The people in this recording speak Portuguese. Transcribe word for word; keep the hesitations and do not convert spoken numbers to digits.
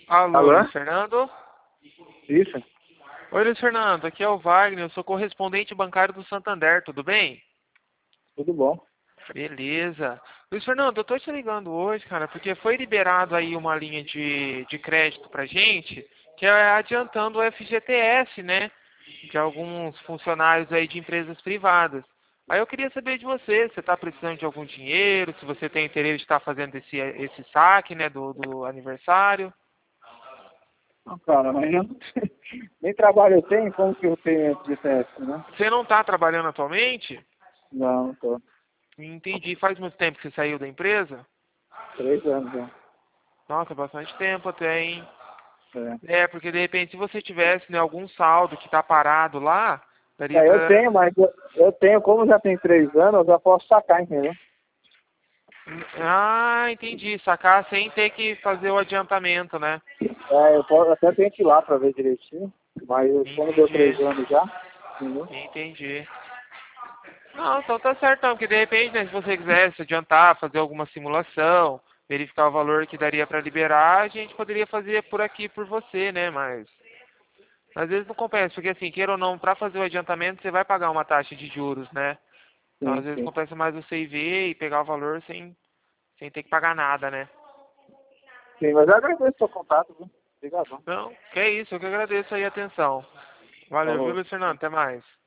Alô, Alô? Luiz Fernando? Isso? Oi, Luiz Fernando, aqui é o Wagner, eu sou correspondente bancário do Santander, tudo bem? Tudo bom? Beleza. Luiz Fernando, eu tô te ligando hoje, cara, porque foi liberado aí uma linha de, de crédito pra gente, que é adiantando o F G T S, né? De alguns funcionários aí de empresas privadas. Aí eu queria saber de você, você está precisando de algum dinheiro, se você tem interesse de estar fazendo esse, esse saque, né, do, do aniversário. Não, cara, mas eu não tenho- nem trabalho eu tenho, como que eu tenho F G T S, né? Você não está trabalhando atualmente? Não, não tô. Entendi. Faz muito tempo que você saiu da empresa? Três anos já. Nossa, bastante tempo até, hein? É. É, porque de repente se você tivesse, né, algum saldo que tá parado lá, daria É, eu pra... tenho, mas eu, eu tenho, como já tem três anos, eu já posso sacar, entendeu? Ah, entendi. Sacar sem ter que fazer o adiantamento, né? É, eu posso, até tenho que ir lá pra ver direitinho, mas eu- como deu Entendi. três anos já, entendeu? Entendi. Não, então tá certo, não, porque de repente, né, se você quisesse adiantar, fazer alguma simulação, verificar o valor que daria pra liberar, a gente poderia fazer por aqui por você, né? Mas às vezes não compensa, porque assim, queira ou não, pra fazer o adiantamento, você vai pagar uma taxa de juros, né? Então às Sim, vezes sim. compensa mais você ir ver e pegar o valor sem, sem ter que pagar nada, né? Sim, mas eu agradeço o seu contato, viu? Obrigadão. Então, que é isso, eu que agradeço aí a atenção. Valeu, viu, Falou. Luiz Fernando? Até mais.